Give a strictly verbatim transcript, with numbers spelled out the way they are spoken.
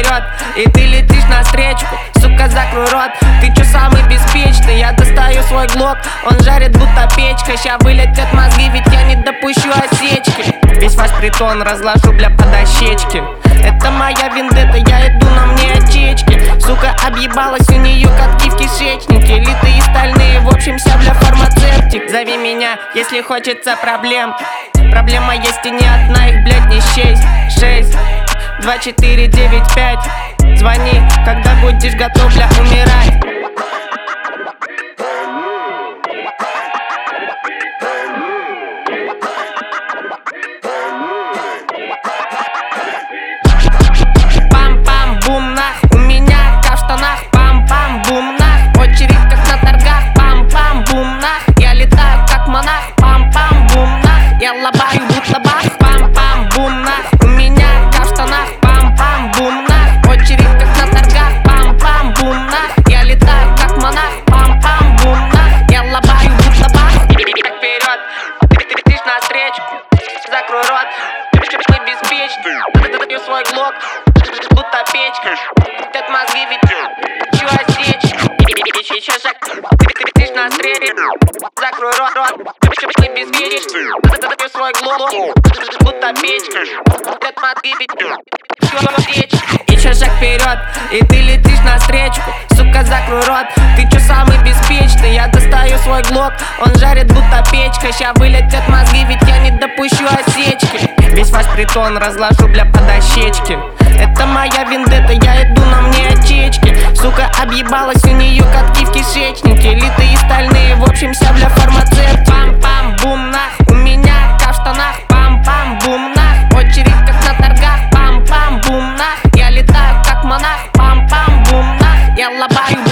вперед, и ты летишь навстречу. Сука, закрой рот, ты чё самый беспечный? Я достаю свой глок, он жарит будто печка. Ща вылетят мозги, ведь я не допущу осечки. Весь ваш притон разложу, бля, по дощечке. Это моя вендетта, я иду, на мне очечки. Сука объебалась, у нее катки в кишечнике. Литые стальные, в общем, вся, бля, фармацевтик. Зови меня, если хочется проблем. Проблема есть и не одна, их, блядь, не счесть. Шесть, два, четыре, девять, пять. Звони, когда будешь готов, бля, умирать. Пам-пам-бум, нах, у меня ка в штанах. Пам-пам-бум, нах, очередь как на торгах. Пам-пам-бум, нах, я летаю как монах. Пам-пам-бум, нах, я лобаю будто бах. Пам-пам-бум, нах, у меня ка в штанах. Пам-пам-бум, нах, очередь как на торгах. Пам-пам-бум, нах, я летаю как монах. Пам-пам-бум, нах, я лобаю будто бах. Вперед, ты летишь навстречу, закрой рот, мы беспечны. Даю свой глок, будто печка. Этот мозги ведь чё осечь. Еще шаг, ты летишь навстречу, закрой рот, рот, мы беспечны. Даю свой глок, будто печка. Этот мозги ведь чё осечь. Еще шаг вперед, и ты летишь навстречу. Сука, закрой рот, ты чё самый беспечный? Я достаю свой глок, он жарит будто печка. Ща вылетят мозги, ведь я не допущу осечки. Весь ваш притон разложу, бля, по дощечке. Это моя вендетта, я иду, на мне очечки. Сука объебалась, у нее катки в кишечнике. Литые стальные, в общем, вся, бля, фармацевт. Пам-пам-бум, нах, у меня ка в штанах. Пам-пам-бум, нах, очередь как на торгах. Пам-пам-бум, нах, я летаю как монах. Пам-пам-бум, нах, я лобаю